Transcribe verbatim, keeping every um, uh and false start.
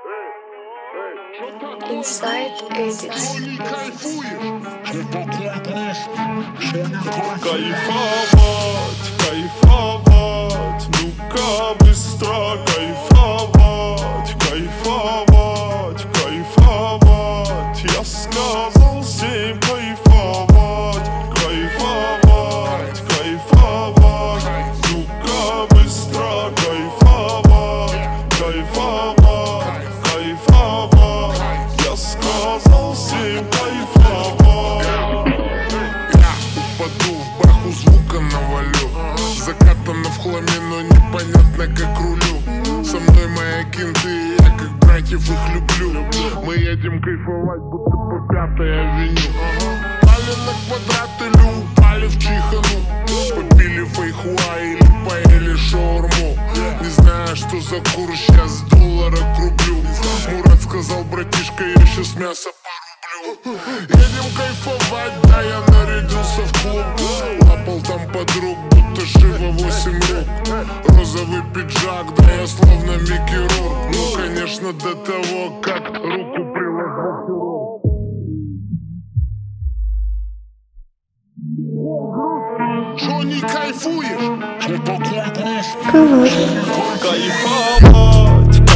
Inside Edits. Кайфовать, кайфовать, ну-ка быстро кайфовать, кайфовать, кайфовать. Я сказал всем кайфовать, кайфовать, кайфовать. Ну-ка быстро кайфовать, кайфовать, кайфовать. Я сказал всем кайфовать. Упаду в баху, звука навалю. Закатано в хламе, но непонятно как рулю. Со мной мои кенты, я как братьев их люблю. Мы едем кайфовать, будто по пятой авеню. Пали на квадрат или упали в чихану. Попили фейхуа или поели шаурму. Не знаю, что за курс сейчас с доллара к рублю. Мурат сказал: братишка, я сейчас мясо порублю. Едем кайфовать, да, я нарядился в клуб. Лапал там подруг, будто Шива восемь рук. Розовый пиджак, да, я словно Микки Рурк. Ну, конечно, до того, как руку приложил хирург. Чё не кайфуешь? Что такое грусть? Кайфовать,